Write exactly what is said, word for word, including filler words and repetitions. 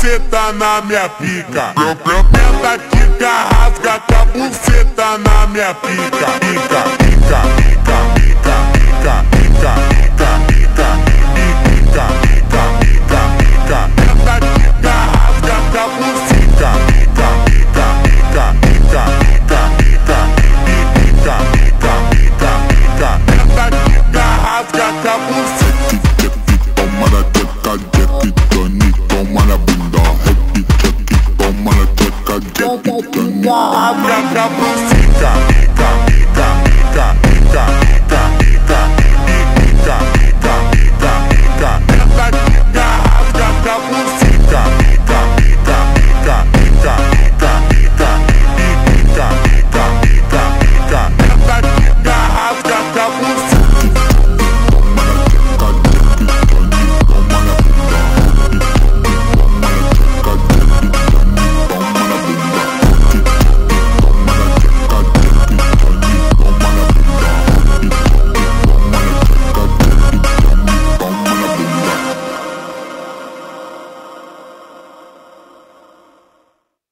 buceta na minha pica. Tenta quica, rasga com a buceta na minha pica. Pica, pica, pica, pica, pica, pica, pica.